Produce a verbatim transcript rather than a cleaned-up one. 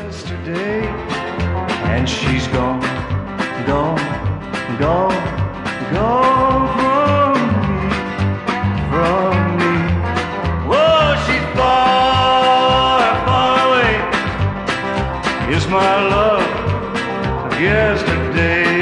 yesterday, and she's gone, gone, gone, gone from me, from me. Oh, she's far, far away. Is my love of yesterday.